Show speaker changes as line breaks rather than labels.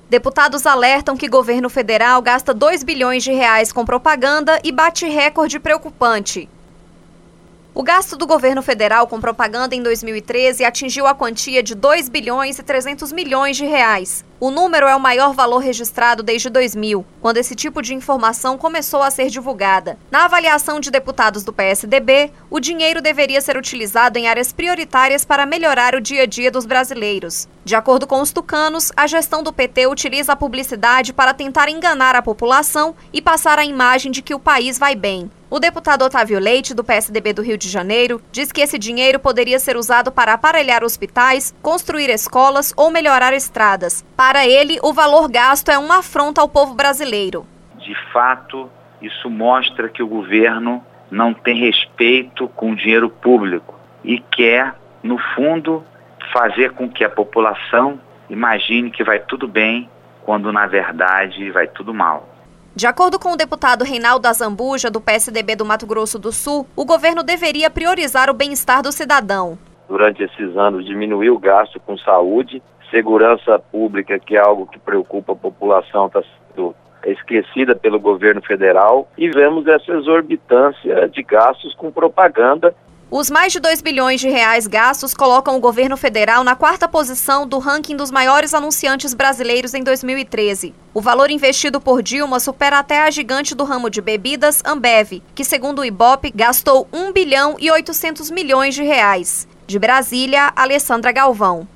Deputados alertam que o governo federal gasta 2 bilhões de reais com propaganda e bate recorde preocupante. O gasto do governo federal com propaganda em 2013 atingiu a quantia de 2 bilhões e 300 milhões de reais. O número é o maior valor registrado desde 2000, quando esse tipo de informação começou a ser divulgada. Na avaliação de deputados do PSDB, o dinheiro deveria ser utilizado em áreas prioritárias para melhorar o dia a dia dos brasileiros. De acordo com os tucanos, a gestão do PT utiliza a publicidade para tentar enganar a população e passar a imagem de que o país vai bem. O deputado Otávio Leite, do PSDB do Rio de Janeiro, diz que esse dinheiro poderia ser usado para aparelhar hospitais, construir escolas ou melhorar estradas. Para ele, o valor gasto é uma afronta ao povo brasileiro.
De fato, isso mostra que o governo não tem respeito com o dinheiro público e quer, no fundo, fazer com que a população imagine que vai tudo bem, quando na verdade vai tudo mal.
De acordo com o deputado Reinaldo Azambuja, do PSDB do Mato Grosso do Sul, o governo deveria priorizar o bem-estar do cidadão.
Durante esses anos, diminuiu o gasto com saúde, segurança pública, que é algo que preocupa a população, está sendo esquecida pelo governo federal, e vemos essa exorbitância de gastos com propaganda.
Os mais de 2 bilhões de reais gastos colocam o governo federal na 4ª posição do ranking dos maiores anunciantes brasileiros em 2013. O valor investido por Dilma supera até a gigante do ramo de bebidas, Ambev, que, segundo o Ibope, gastou 1 bilhão e 800 milhões de reais. De Brasília, Alessandra Galvão.